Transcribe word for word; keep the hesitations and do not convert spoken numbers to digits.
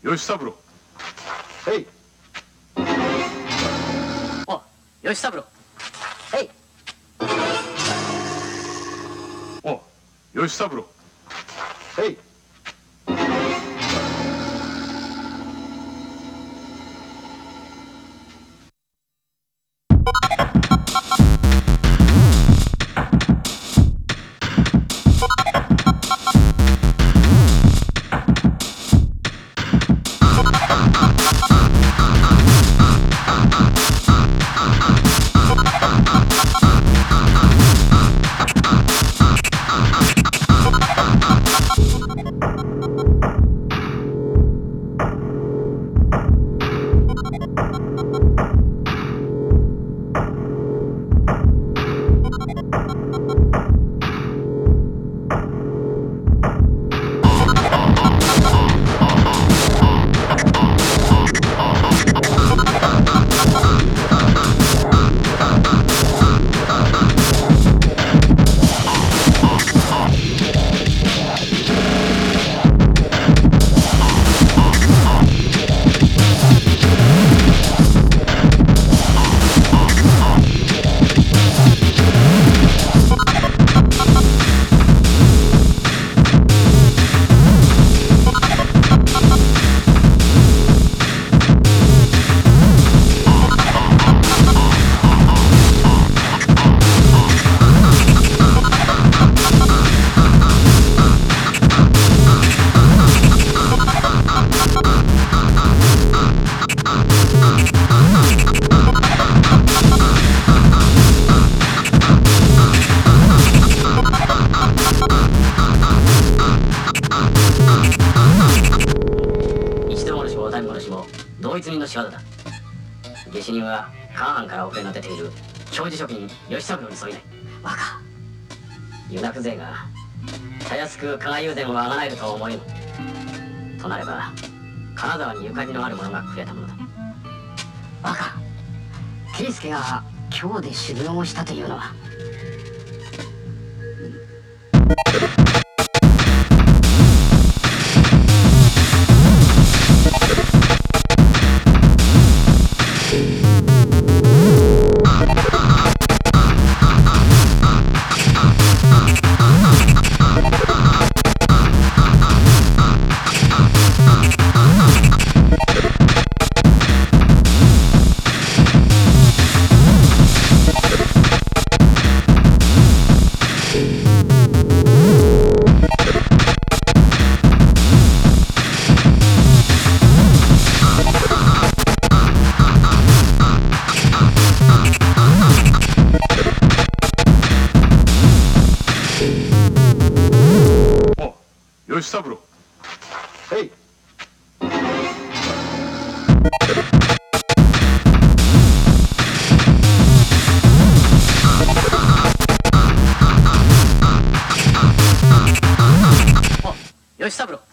吉三郎。 へい。 お、吉三郎。へい。 お、吉三郎。 へい。 同一人の仕業だ。下手人はカーハンから遅れの出ている表示職人吉三郎に添いない。バカ。湯なく勢がたやすく加賀友禅をあがなえるとは思えぬ。となれば金沢にゆかりのある者がくれたものだ。バカ。圭介が今日で修行をしたというのは。 吉三郎。 へい。 お、吉三郎。